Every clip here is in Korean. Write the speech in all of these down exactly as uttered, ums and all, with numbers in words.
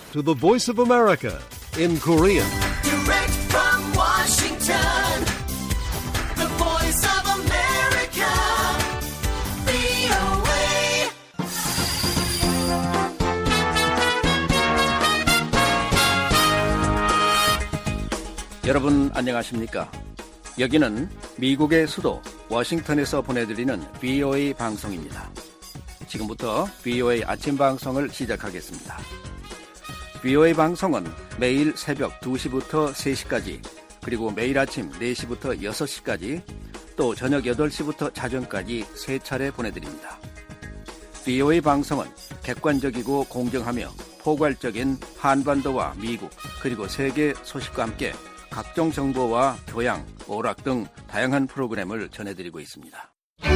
to the Voice of America in Korean. Direct from Washington, the Voice of America, 브이오에이. 여러분 안녕하십니까? 여기는 미국의 수도 워싱턴에서 보내드리는 브이오에이 방송입니다. 지금부터 브이오에이 아침 방송을 시작하겠습니다. 브이오에이 방송은 매일 새벽 두 시부터 세 시까지, 그리고 매일 아침 네 시부터 여섯 시까지, 또 저녁 여덟 시부터 자정까지 세 차례 보내드립니다. 브이오에이 방송은 객관적이고 공정하며 포괄적인 한반도와 미국 그리고 세계 소식과 함께 각종 정보와 교양, 오락 등 다양한 프로그램을 전해드리고 있습니다.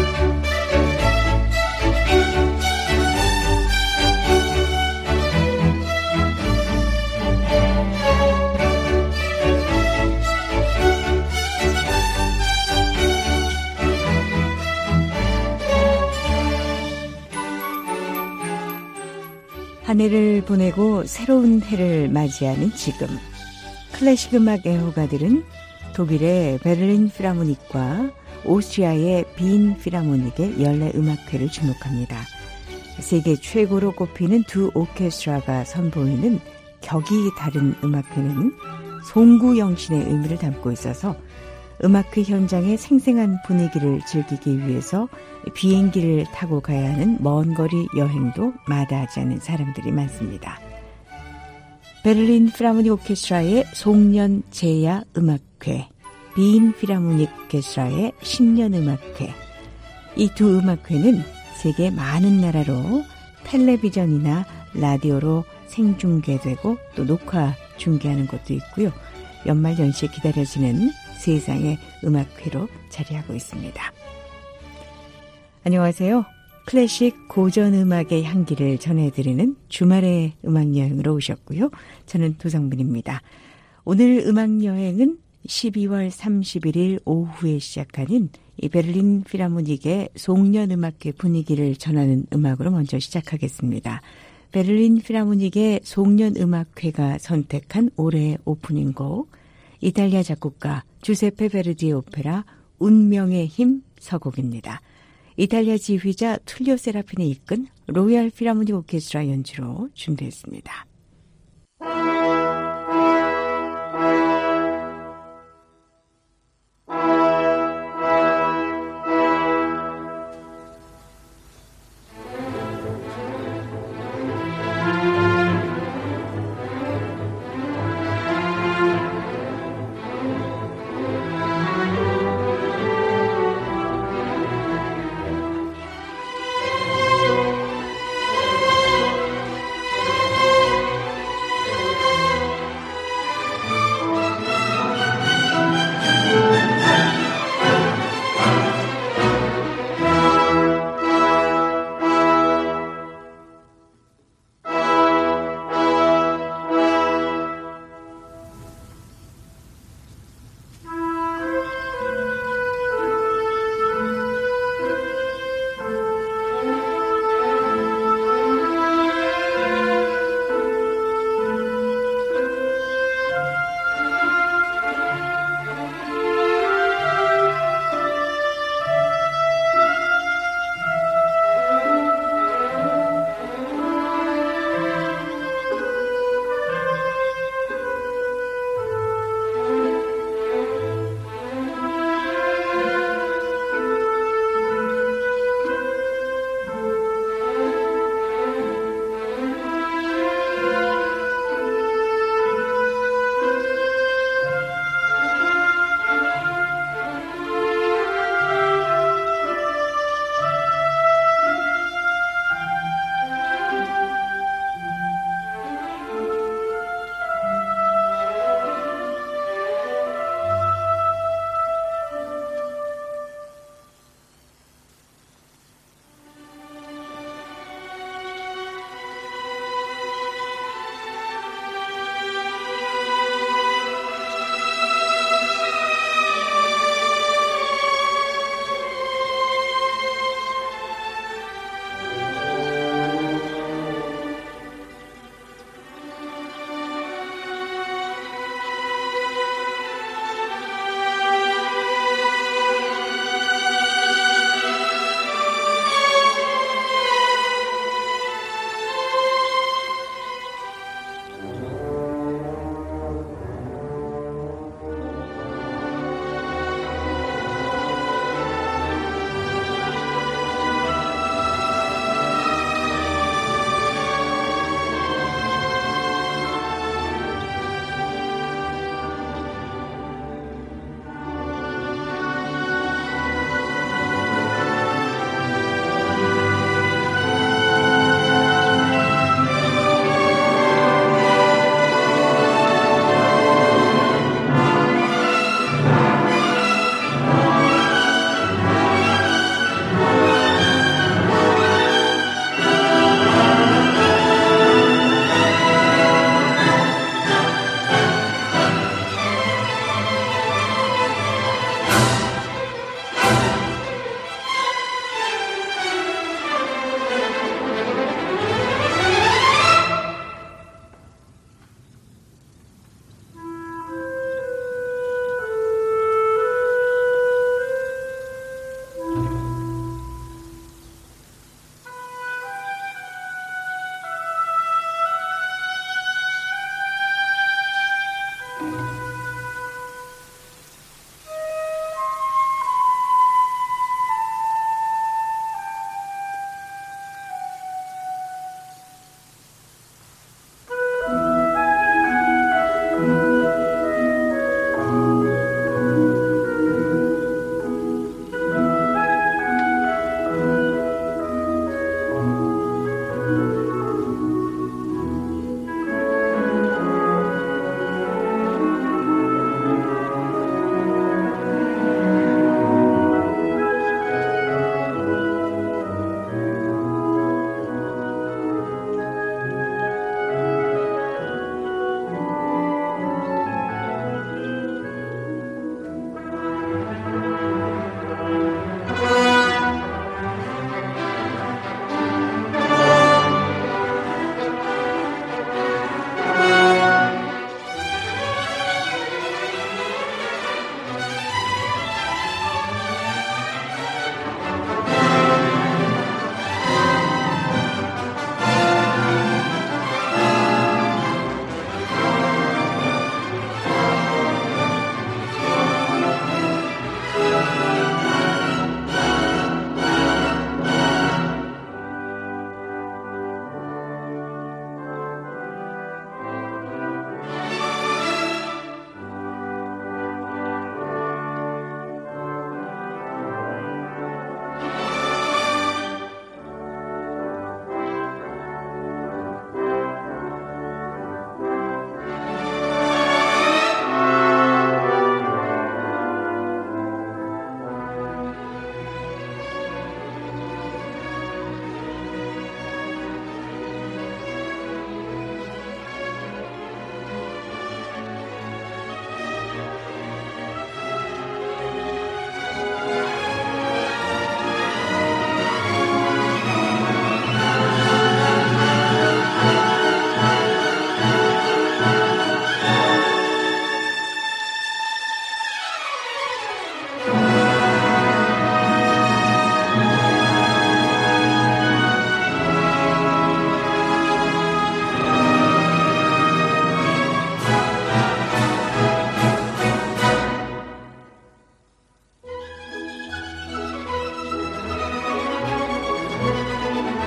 한 해를 보내고 새로운 해를 맞이하는 지금, 클래식 음악 애호가들은 독일의 베를린 필하모닉과 오스트리아의 빈 필하모닉의 연례 음악회를 주목합니다. 세계 최고로 꼽히는 두 오케스트라가 선보이는 격이 다른 음악회는 송구영신의 의미를 담고 있어서 음악회 현장의 생생한 분위기를 즐기기 위해서 비행기를 타고 가야 하는 먼 거리 여행도 마다하지 않은 사람들이 많습니다. 베를린 필하모닉 오케스트라의 송년 제야 음악회, 빈 필하모닉 오케스트라의 신년 음악회, 이 두 음악회는 세계 많은 나라로 텔레비전이나 라디오로 생중계되고 또 녹화 중계하는 것도 있고요. 연말연시에 기다려지는 세상의 음악회로 자리하고 있습니다. 안녕하세요. 클래식 고전 음악의 향기를 전해드리는 주말의 음악여행으로 오셨고요. 저는 도성분입니다. 오늘 음악여행은 십이월 삼십일일 오후에 시작하는 이 베를린 필하모닉의 송년음악회 분위기를 전하는 음악으로 먼저 시작하겠습니다. 베를린 필하모닉의 송년음악회가 선택한 올해의 오프닝곡, 이탈리아 작곡가 주세페 베르디의 오페라 운명의 힘 서곡입니다. 이탈리아 지휘자 툴리오 세라핀이 이끈 로얄 필하모닉 오케스트라 연주로 준비했습니다.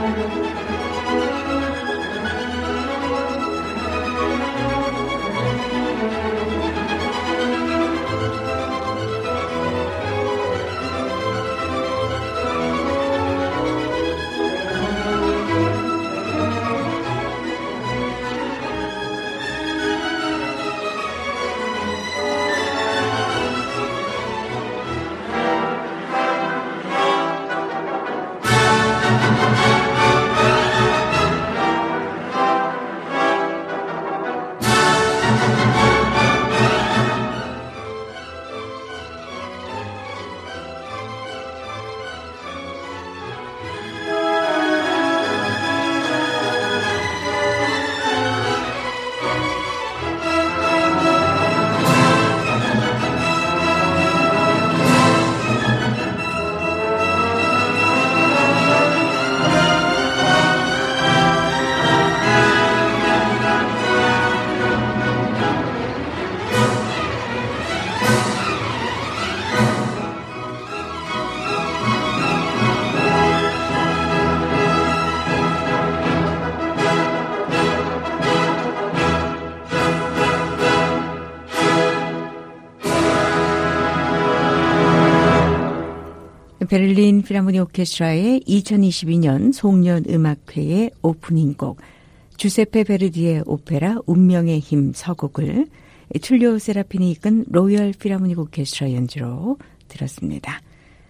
베를린 필하모니 오케스트라의 이천이십이 년 송년음악회의 오프닝곡 주세페 베르디의 오페라 운명의 힘 서곡을 툴리오 세라핀이 이끈 로열 필하모닉 오케스트라 연주로 들었습니다.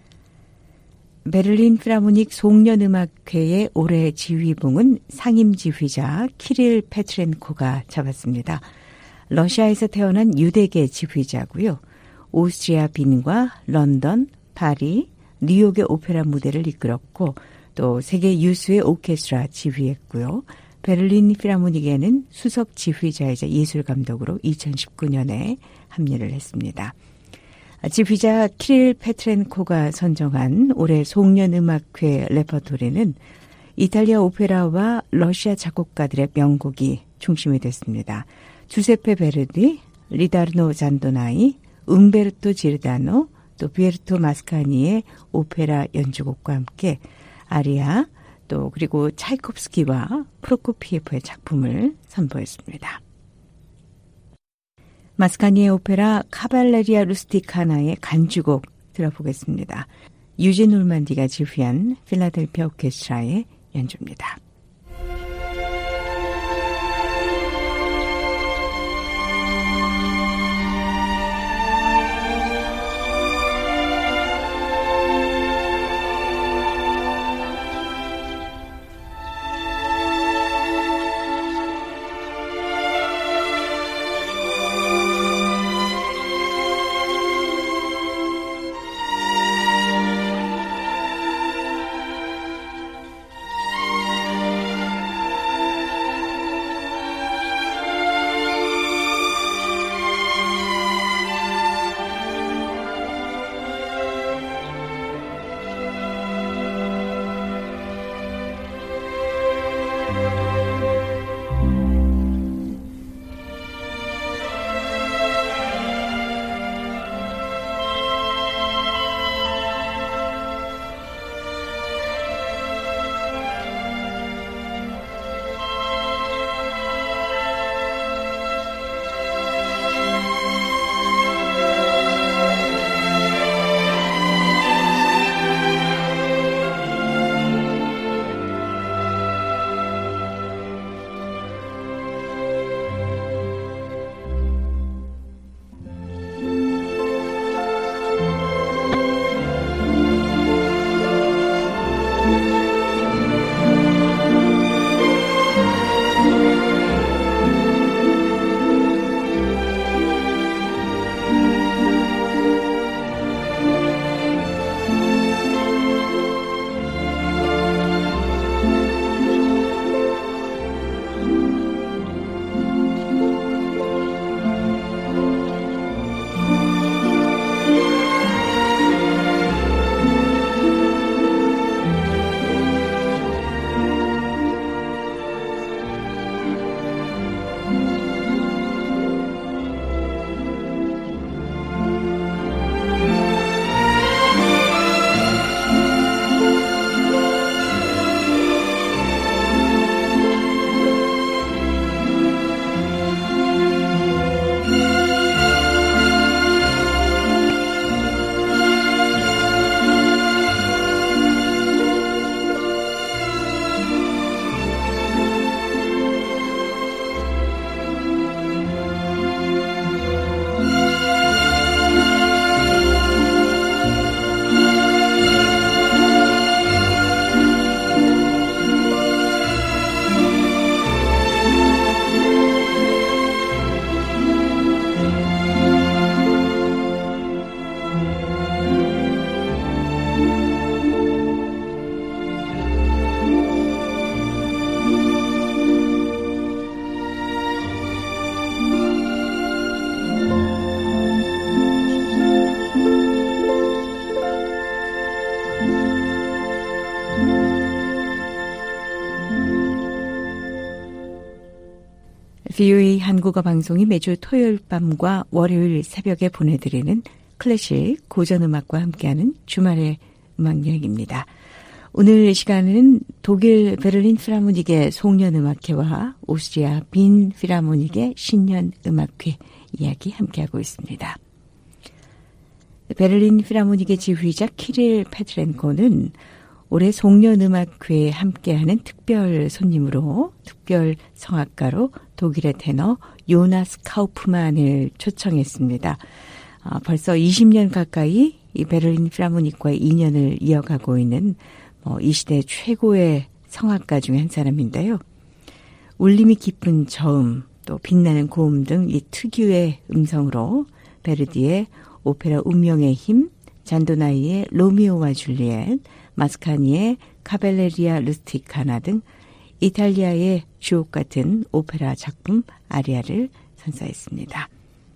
베를린 필하모닉 송년음악회의 올해 지휘봉은 상임지휘자 키릴 페트렌코가 잡았습니다. 러시아에서 태어난 유대계 지휘자고요. 오스트리아 빈과 런던, 파리, 뉴욕의 오페라 무대를 이끌었고 또 세계 유수의 오케스트라 지휘했고요. 베를린 필하모닉에는 수석 지휘자이자 예술감독으로 이천십구 년에 합류를 했습니다. 지휘자 키릴 페트렌코가 선정한 올해 송년음악회 레퍼토리는 이탈리아 오페라와 러시아 작곡가들의 명곡이 중심이 됐습니다. 주세페 베르디, 리다르노 잔도나이, 음베르토 지르다노, 또 비에르토 마스카니의 오페라 연주곡과 함께 아리아, 또 그리고 차이콥스키와 프로코피에프의 작품을 선보였습니다. 마스카니의 오페라 카발레리아 루스티카나의 간주곡 들어보겠습니다. 유진 울만디가 지휘한 필라델피아 오케스트라의 연주입니다. 브이오에이 한국어 방송이 매주 토요일 밤과 월요일 새벽에 보내드리는 클래식 고전음악과 함께하는 주말의 음악여행입니다. 오늘 시간은 독일 베를린 필하모닉의 송년음악회와 오스트리아 빈 필하모닉의 신년음악회 이야기 함께하고 있습니다. 베를린 필하모닉의 지휘자 키릴 페트렌코는 올해 송년음악회에 함께하는 특별 손님으로 특별 성악가로 독일의 테너 요나스 카우프만을 초청했습니다. 아, 벌써 이십 년 가까이 이 베를린 필하모닉과의 인연을 이어가고 있는 뭐 이 시대 최고의 성악가 중에 한 사람인데요. 울림이 깊은 저음, 또 빛나는 고음 등 이 특유의 음성으로 베르디의 오페라 운명의 힘, 잔도나이의 로미오와 줄리엣, 마스카니의 카벨레리아 루스티카나 등 이탈리아의 주옥 같은 오페라 작품 아리아를 선사했습니다.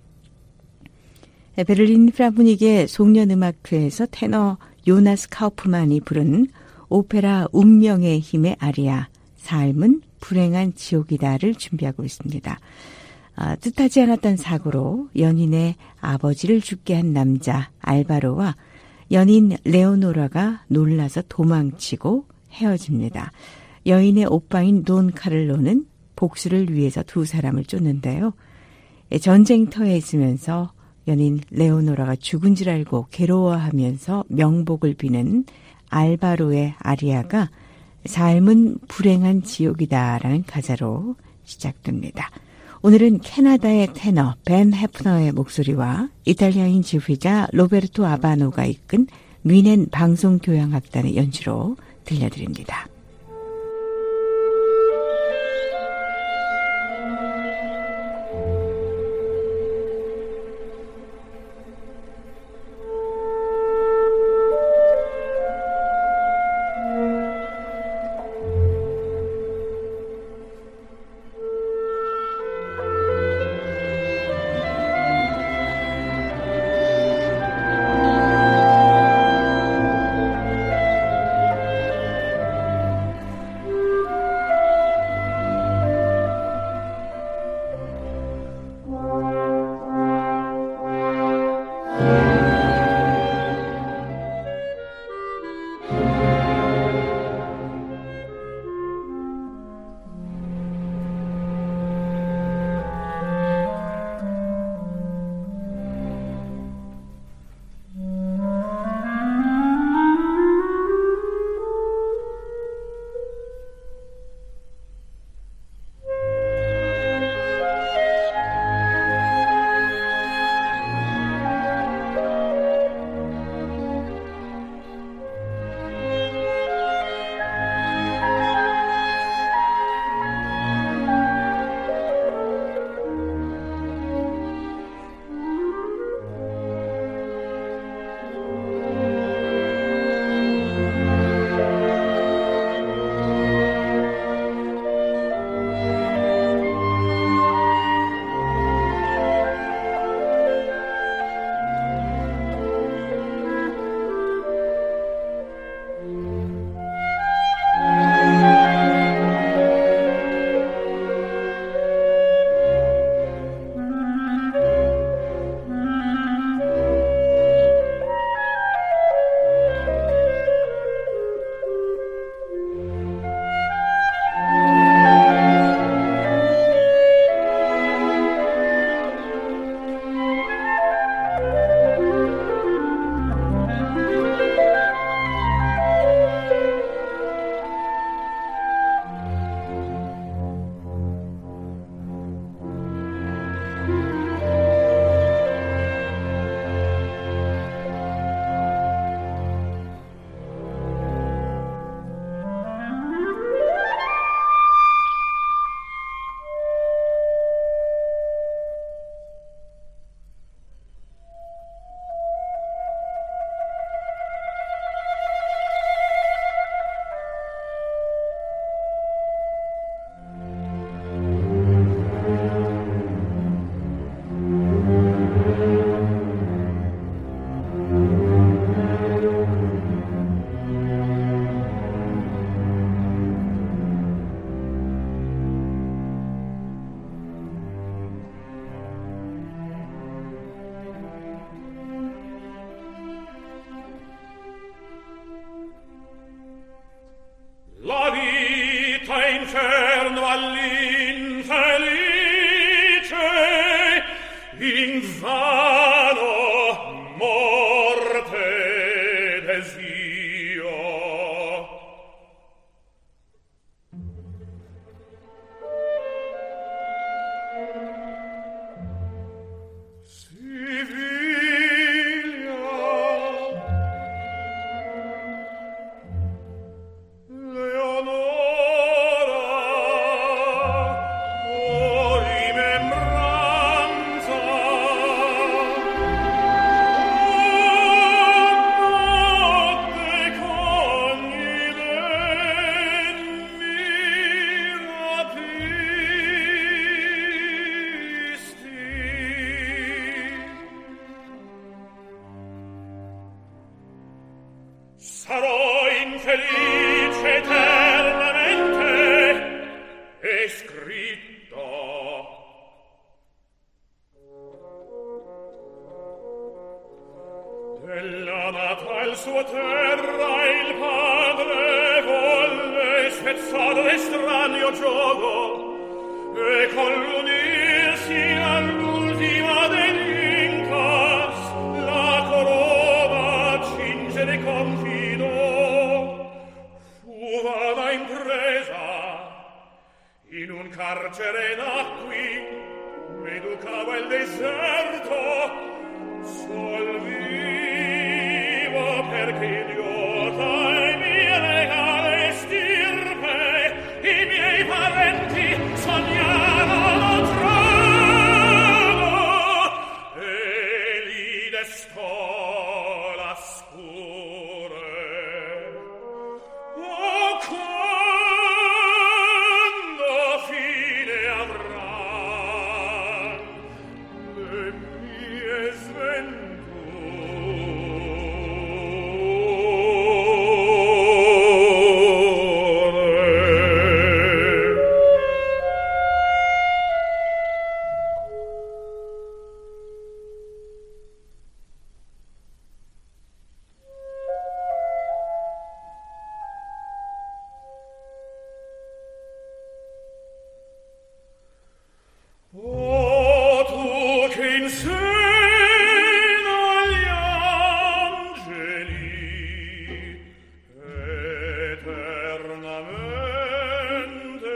베를린 필하모닉의 송년음악회에서 테너 요나스 카우프만이 부른 오페라 운명의 힘의 아리아 삶은 불행한 지옥이다를 준비하고 있습니다. 아, 뜻하지 않았던 사고로 연인의 아버지를 죽게 한 남자 알바로와 연인 레오노라가 놀라서 도망치고 헤어집니다. 여인의 오빠인 돈 카를로는 복수를 위해서 두 사람을 쫓는데요. 전쟁터에 있으면서 연인 레오노라가 죽은 줄 알고 괴로워하면서 명복을 비는 알바로의 아리아가 삶은 불행한 지옥이다라는 가사로 시작됩니다. 오늘은 캐나다의 테너 벤 해프너의 목소리와 이탈리아인 지휘자 로베르토 아바노가 이끈 뮌헨 방송교향악단의 연주로 들려드립니다. vita inferno all'infelice, invano morte desio. Sarò infelice eternamente, è scritto. Della nata al suo terra il padre volle spezzare l'estraneo gioco e con l'unirsi all'ultima degli Incas la corona cingere confido. Fu vana impresa, in un carcere nacqui, m'educava il deserto, sol vivo perché idiota e mia legale stirpe, i miei parenti sognarono trono, e li destò la scure. Oh, quando fine avran le mie Oh, tu che insegna agli angeli eternamente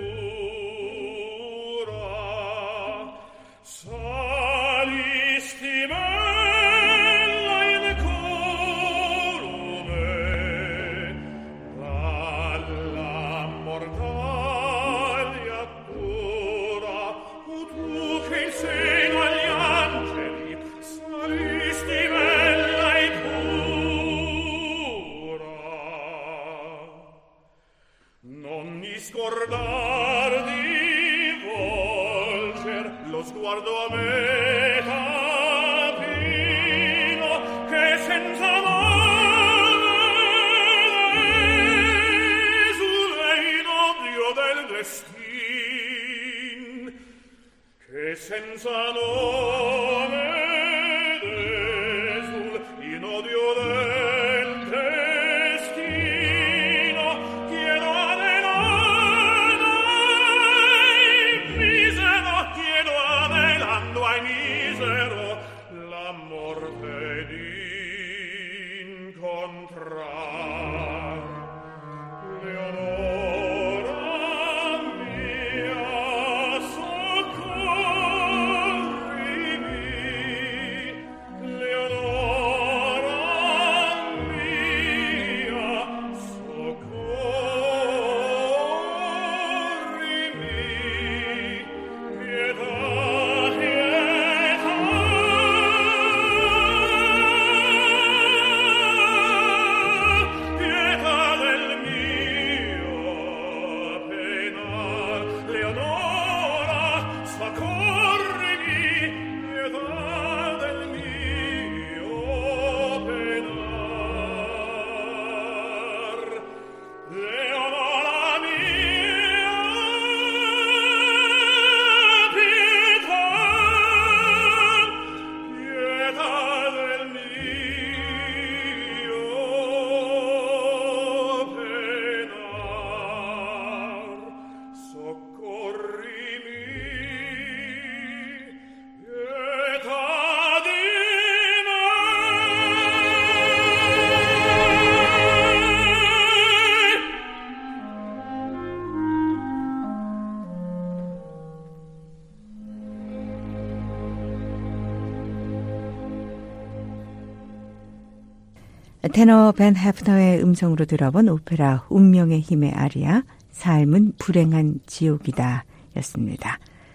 pura, salisti bella in colume dalla mortaglia pura. Tu che insegna agli angeli, salisti bella e pura. Non mi scordar di volger lo sguardo a me capino, che senza nome esule in odio del destin, che senza nome desul in odio del destino, chiedo a Nelando ai misero, chiedo a Nelando ai misero la morte d'incontrar. Leonora mia, soccorrimi, 테너 벤 해프너의 음성으로 들어본 오페라 운명의 힘의 아리아 삶은 불행한 지옥이다 였습니다.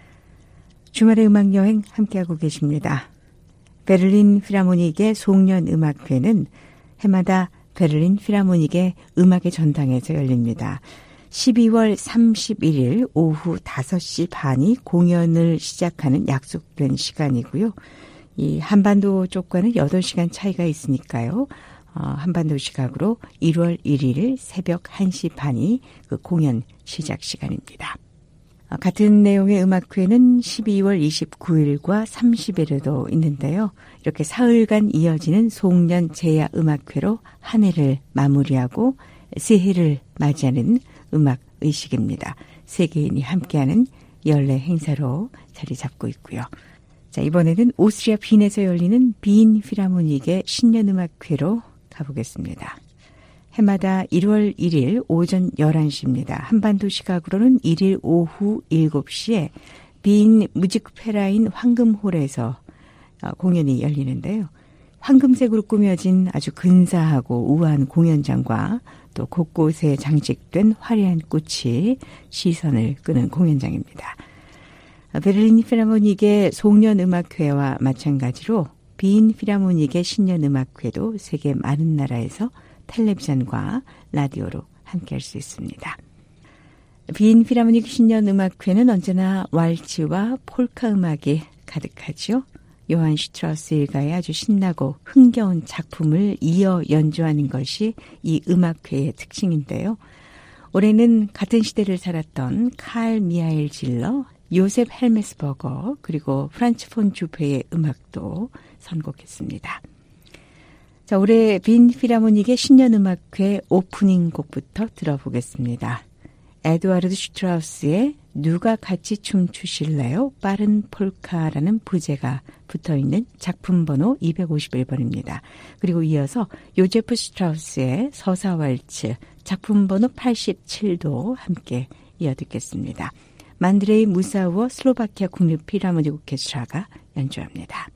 주말의 음악여행 함께하고 계십니다. 베를린 필하모닉의 송년음악회는 해마다 베를린 필하모닉의 음악의 전당에서 열립니다. 십이월 삼십일일 오후 다섯 시 반이 공연을 시작하는 약속된 시간이고요. 이 한반도 쪽과는 여덟 시간 차이가 있으니까요. 어, 한반도 시각으로 일월 일일 새벽 한 시 반이 그 공연 시작 시간입니다. 어, 같은 내용의 음악회는 십이월 이십구일과 삼십일에도 있는데요. 이렇게 사흘간 이어지는 송년 제야 음악회로 한 해를 마무리하고 새해를 맞이하는 음악 의식입니다. 세계인이 함께하는 연례 행사로 자리 잡고 있고요. 자, 이번에는 오스트리아 빈에서 열리는 빈 필하모닉의 신년음악회로 가보겠습니다. 해마다 일월 일일 오전 열한 시입니다. 한반도 시각으로는 일일 오후 일곱 시에 빈 무지크페라인 황금홀에서 공연이 열리는데요. 황금색으로 꾸며진 아주 근사하고 우아한 공연장과 또 곳곳에 장식된 화려한 꽃이 시선을 끄는 공연장입니다. 베를린 필하모닉의 송년음악회와 마찬가지로 빈 필하모닉의 신년음악회도 세계 많은 나라에서 텔레비전과 라디오로 함께할 수 있습니다. 빈 필하모닉 신년음악회는 언제나 왈츠와 폴카 음악이 가득하죠. 요한 슈트라우스 일가의 아주 신나고 흥겨운 작품을 이어 연주하는 것이 이 음악회의 특징인데요. 올해는 같은 시대를 살았던 칼 미하일 질러, 요셉 헬메스버거 그리고 프란츠 폰 주페의 음악도 선곡했습니다. 자, 올해 빈 필하모닉의 신년음악회 오프닝 곡부터 들어보겠습니다. 에드와르드 슈트라우스의 누가 같이 춤추실래요? 빠른 폴카라는 부제가 붙어있는 작품 번호 이백오십일 번입니다. 그리고 이어서 요제프 슈트라우스의 서사왈츠 작품 번호 팔십칠도 함께 이어듣겠습니다. 만드레이 무사우어 슬로바키아 국립 필하모닉 오케스트라가 연주합니다.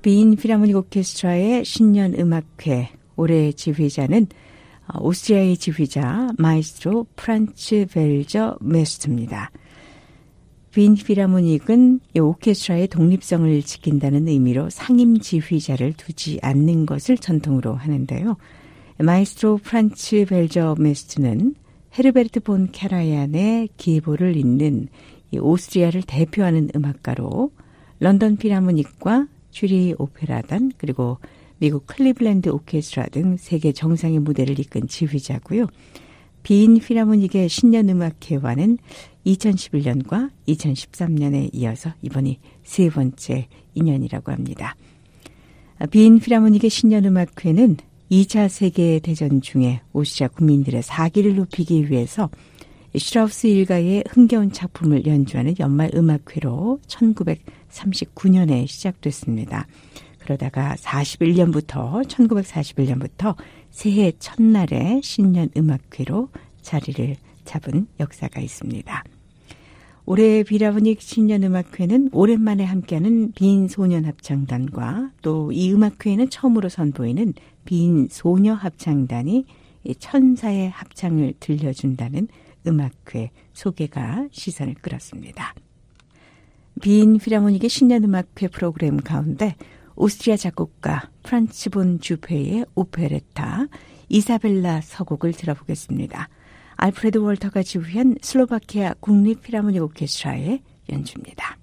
빈 필하모닉 오케스트라의 신년 음악회 올해 지휘자는 오스트리아의 지휘자 마이스트로 프란츠 벨저 메스트입니다. 빈 필하모닉은 이 오케스트라의 독립성을 지킨다는 의미로 상임 지휘자를 두지 않는 것을 전통으로 하는데요. 마이스트로 프란츠 벨저 메스트는 헤르베르트 폰 카라얀의 기보를 잇는 이 오스트리아를 대표하는 음악가로 런던 필하모닉과 쥐리 오페라단 그리고 미국 클리블랜드 오케스트라 등 세계 정상의 무대를 이끈 지휘자고요. 빈 필하모닉의 신년음악회와는 이천십일 년과 이천십삼 년에 이어서 이번이 세 번째 인연이라고 합니다. 빈 필하모닉의 신년음악회는 이 차 세계대전 중에 오스트리아 국민들의 사기를 높이기 위해서 슈트라우스 일가의 흥겨운 작품을 연주하는 연말 음악회로 천구백삼십구 년에 시작됐습니다. 그러다가 사십일 년부터 천구백사십일 년부터 새해 첫날에 신년 음악회로 자리를 잡은 역사가 있습니다. 올해 필하모닉 신년 음악회는 오랜만에 함께하는 빈 소년 합창단과 또 이 음악회에는 처음으로 선보이는 빈 소녀 합창단이 천사의 합창을 들려준다는 음악회 소개가 시선을 끌었습니다. 빈 필하모닉의 신년음악회 프로그램 가운데 오스트리아 작곡가 프란츠 본 주페의 오페레타 이사벨라 서곡을 들어보겠습니다. 알프레드 월터가 지휘한 슬로바키아 국립 필하모닉 오케스트라의 연주입니다.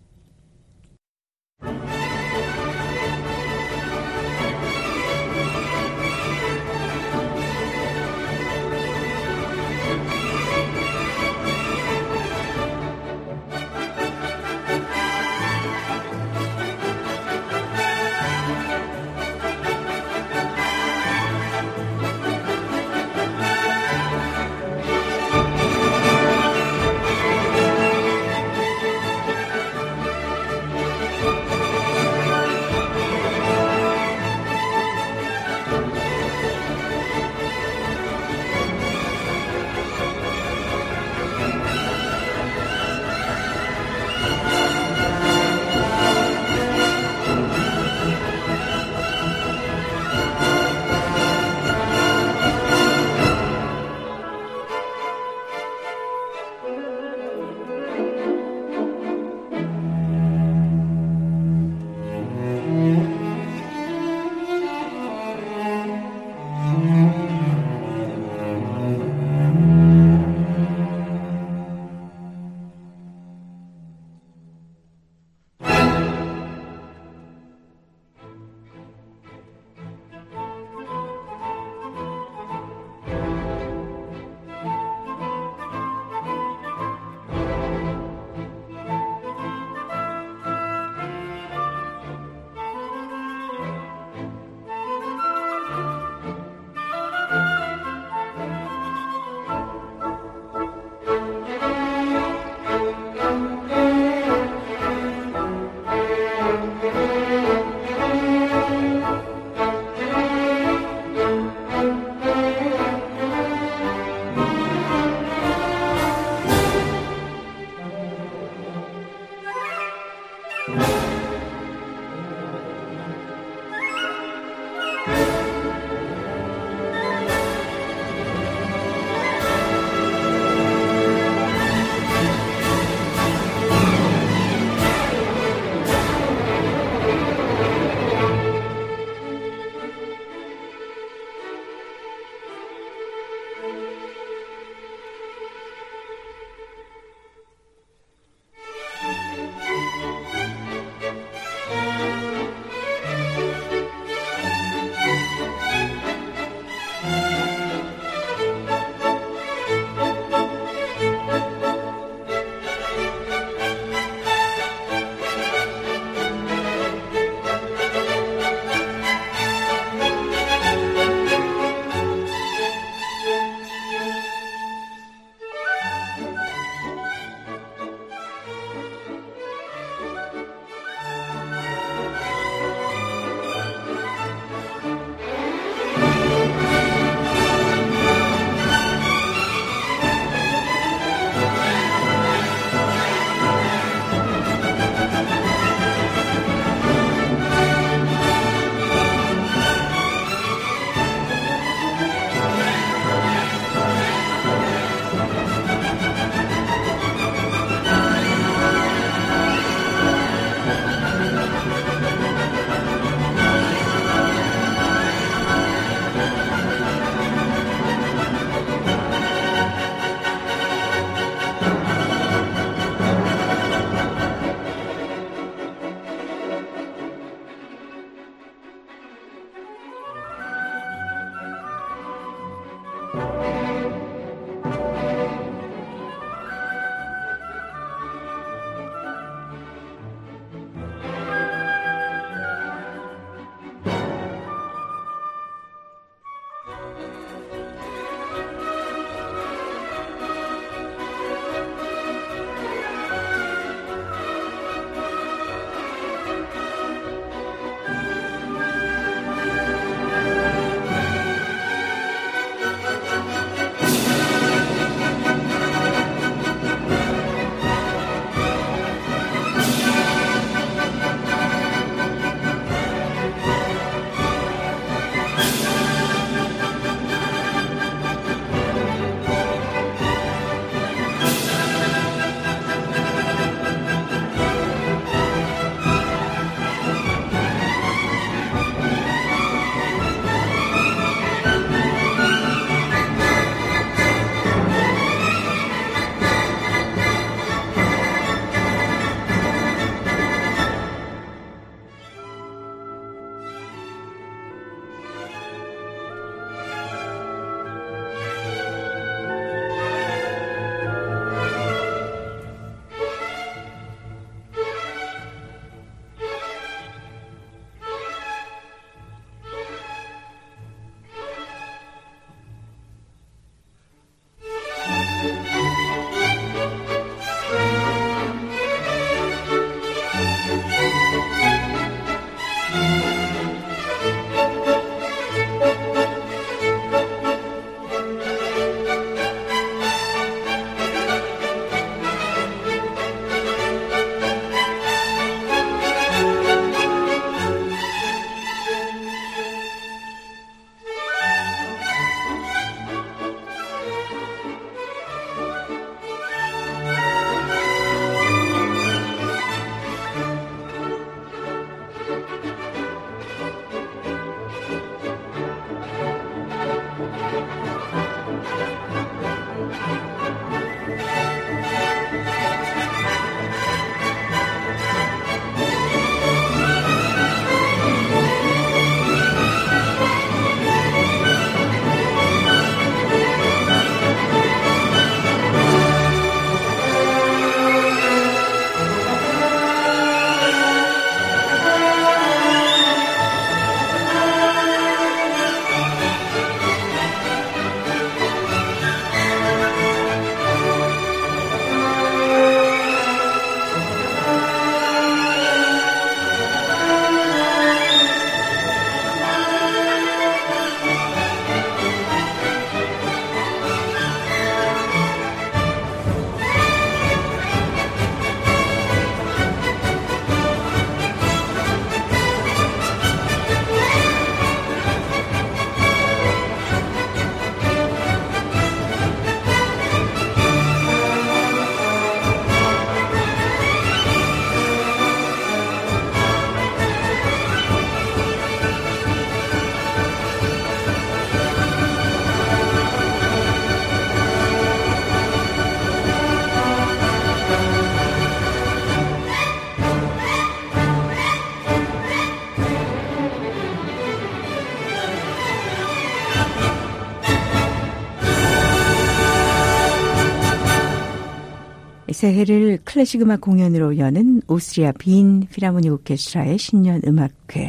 새해를 클래식 음악 공연으로 여는 오스트리아 빈 필하모닉 오케스트라의 신년 음악회.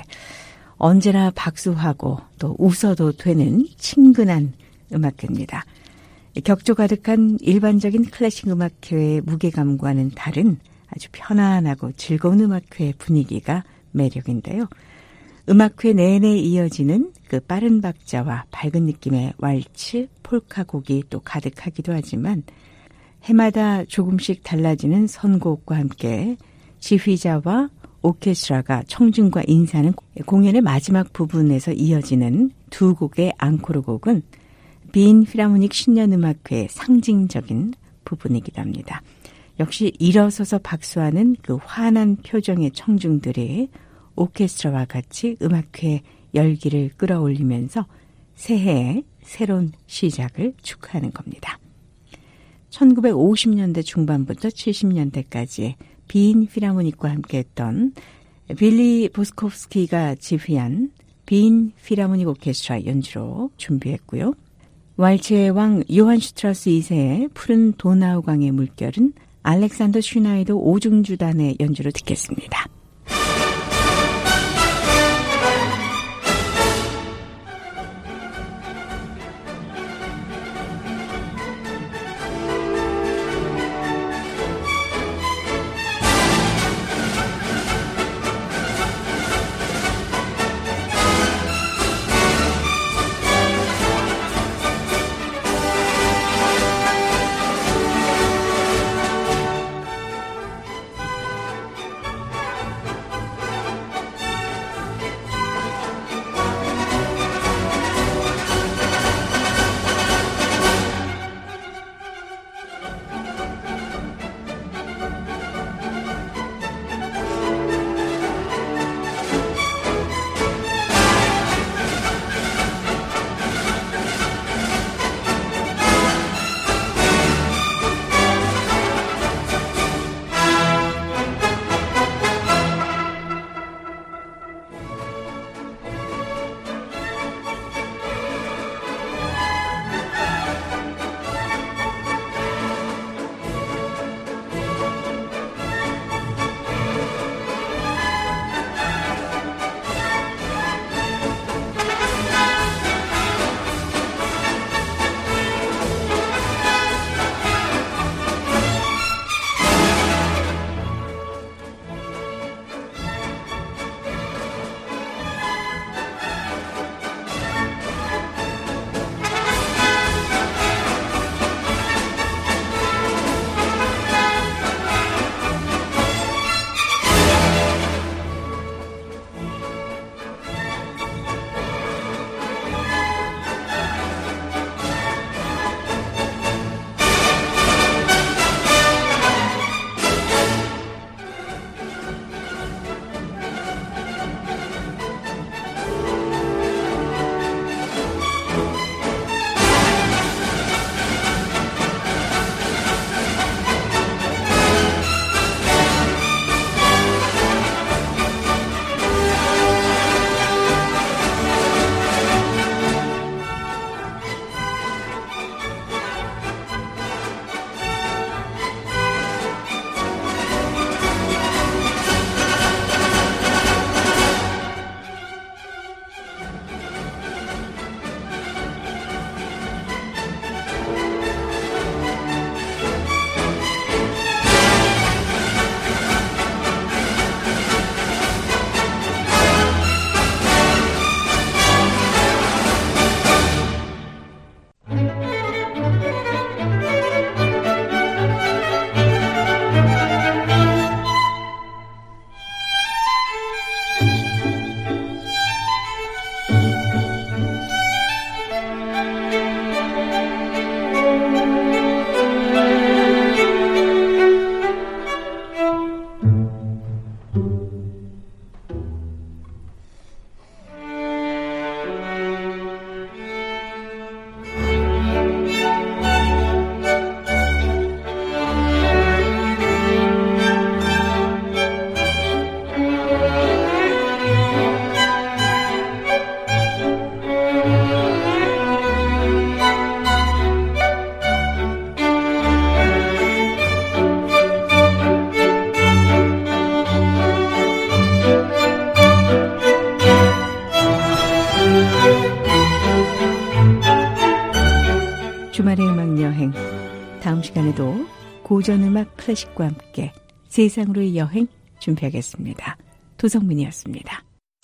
언제나 박수하고 또 웃어도 되는 친근한 음악회입니다. 격조 가득한 일반적인 클래식 음악회의 무게감과는 다른 아주 편안하고 즐거운 음악회의 분위기가 매력인데요. 음악회 내내 이어지는 그 빠른 박자와 밝은 느낌의 왈츠, 폴카 곡이 또 가득하기도 하지만 해마다 조금씩 달라지는 선곡과 함께 지휘자와 오케스트라가 청중과 인사하는 공연의 마지막 부분에서 이어지는 두 곡의 앙코르 곡은 빈 필하모닉 신년음악회의 상징적인 부분이기도 합니다. 역시 일어서서 박수하는 그 환한 표정의 청중들이 오케스트라와 같이 음악회 열기를 끌어올리면서 새해의 새로운 시작을 축하하는 겁니다. 천구백오십 년대 중반부터 칠십 년대까지 빈 필하모닉과 함께했던 빌리 보스코프스키가 지휘한 빈 필하모닉 오케스트라 연주로 준비했고요. 왈츠의 왕 요한 슈트라우스 이 세의 푸른 도나우강의 물결은 알렉산더 슈나이더 오중주단의 연주로 듣겠습니다. 다음 시간에도 고전음악 클래식과 함께 세상으로의 여행 준비하겠습니다. 도성민이었습니다.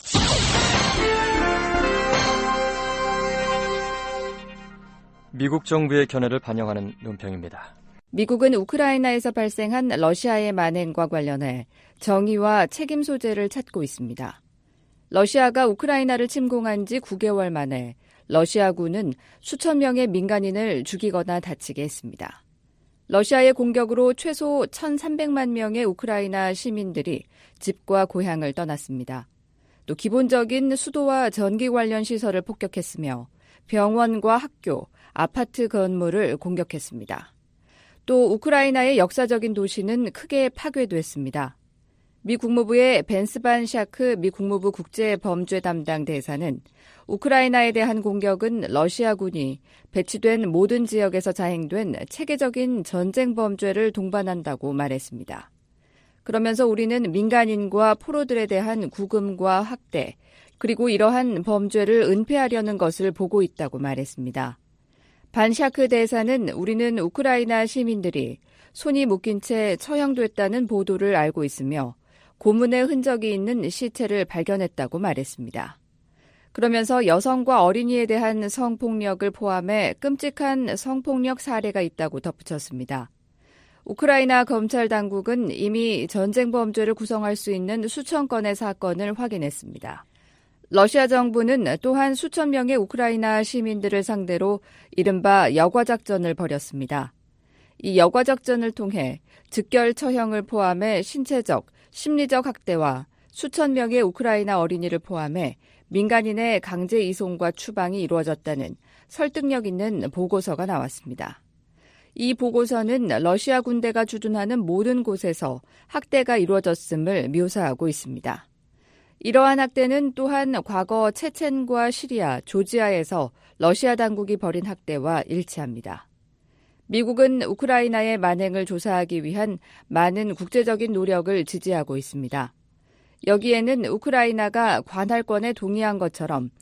미국 정부의 견해를 반영하는 논평입니다. 미국은 우크라이나에서 발생한 러시아의 만행과 관련해 정의와 책임 소재를 찾고 있습니다. 러시아가 우크라이나를 침공한 지 구 개월 만에 러시아군은 수천 명의 민간인을 죽이거나 다치게 했습니다. 러시아의 공격으로 최소 천삼백만 명의 우크라이나 시민들이 집과 고향을 떠났습니다. 또 기본적인 수도와 전기 관련 시설을 폭격했으며 병원과 학교, 아파트 건물을 공격했습니다. 또 우크라이나의 역사적인 도시는 크게 파괴됐습니다. 미 국무부의 벤스 반 샤크 미 국무부 국제범죄 담당 대사는 우크라이나에 대한 공격은 러시아군이 배치된 모든 지역에서 자행된 체계적인 전쟁 범죄를 동반한다고 말했습니다. 그러면서 우리는 민간인과 포로들에 대한 구금과 학대, 그리고 이러한 범죄를 은폐하려는 것을 보고 있다고 말했습니다. 반 샤크 대사는 우리는 우크라이나 시민들이 손이 묶인 채 처형됐다는 보도를 알고 있으며 고문의 흔적이 있는 시체를 발견했다고 말했습니다. 그러면서 여성과 어린이에 대한 성폭력을 포함해 끔찍한 성폭력 사례가 있다고 덧붙였습니다. 우크라이나 검찰 당국은 이미 전쟁 범죄를 구성할 수 있는 수천 건의 사건을 확인했습니다. 러시아 정부는 또한 수천 명의 우크라이나 시민들을 상대로 이른바 여과작전을 벌였습니다. 이 여과작전을 통해 즉결 처형을 포함해 신체적, 심리적 학대와 수천 명의 우크라이나 어린이를 포함해 민간인의 강제 이송과 추방이 이루어졌다는 설득력 있는 보고서가 나왔습니다. 이 보고서는 러시아 군대가 주둔하는 모든 곳에서 학대가 이루어졌음을 묘사하고 있습니다. 이러한 학대는 또한 과거 체첸과 시리아, 조지아에서 러시아 당국이 벌인 학대와 일치합니다. 미국은 우크라이나의 만행을 조사하기 위한 많은 국제적인 노력을 지지하고 있습니다. 여기에는 우크라이나가 관할권에 동의한 것처럼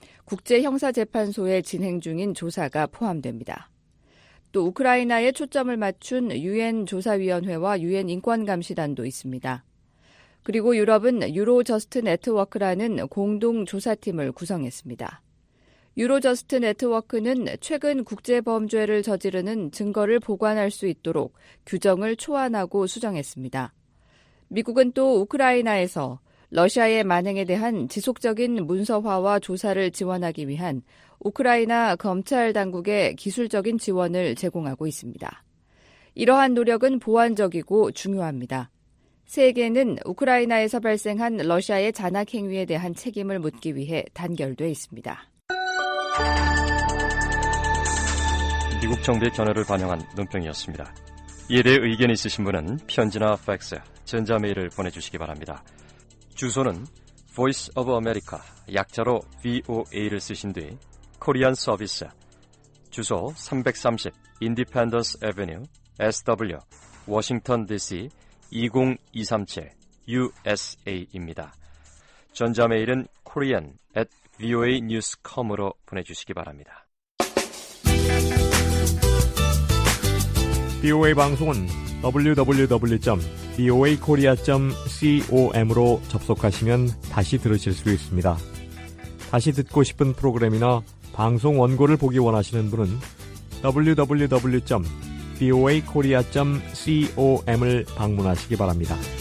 국제형사재판소에 진행 중인 조사가 포함됩니다. 또 우크라이나에 초점을 맞춘 유엔 조사위원회와 유엔 인권감시단도 있습니다. 그리고 유럽은 유로저스트 네트워크라는 공동 조사팀을 구성했습니다. 유로저스트 네트워크는 최근 국제범죄를 저지르는 증거를 보관할 수 있도록 규정을 초안하고 수정했습니다. 미국은 또 우크라이나에서 러시아의 만행에 대한 지속적인 문서화와 조사를 지원하기 위한 우크라이나 검찰 당국의 기술적인 지원을 제공하고 있습니다. 이러한 노력은 보완적이고 중요합니다. 세계는 우크라이나에서 발생한 러시아의 잔악 행위에 대한 책임을 묻기 위해 단결돼 있습니다. 미국 정부의 견해를 반영한 논평이었습니다. 이에 대해 의견이 있으신 분은 편지나 팩스, 전자메일을 보내주시기 바랍니다. 주소는 Voice of America, 약자로 브이오에이를 쓰신 뒤 코리안 서비스, 주소 삼백삼십 Independence Avenue, 에스더블유, 워싱턴 디씨 이공이삼칠 유에스에이입니다. 전자메일은 korean at voa news dot com으로 보내주시기 바랍니다. 비오에이 방송은 더블유 더블유 더블유 점 브이오에이 코리아 점 com으로 접속하시면 다시 들으실 수 있습니다. 다시 듣고 싶은 프로그램이나 방송 원고를 보기 원하시는 분은 더블유 더블유 더블유 점 브이오에이 코리아 점 com을 방문하시기 바랍니다.